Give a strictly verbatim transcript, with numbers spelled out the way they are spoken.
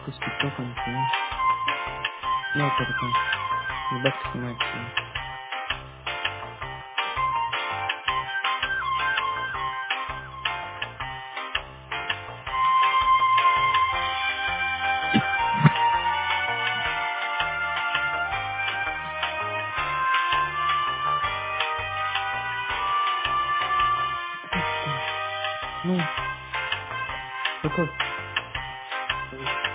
пусть тиктоком, ну, ну, только, и бабки снимают все. Ну, какой?